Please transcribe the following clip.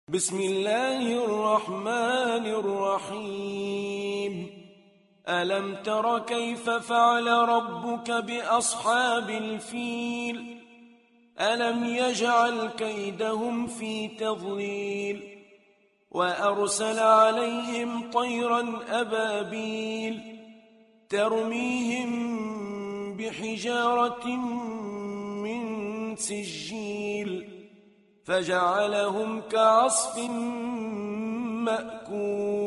بسم الله الرحمن الرحيم. ألم تر كيف فعل ربك بأصحاب الفيل؟ ألم يجعل كيدهم في تضليل وأرسل عليهم طيرا أبابيل ترميهم بحجارة من سجيل فجعلهم كعصف مأكول.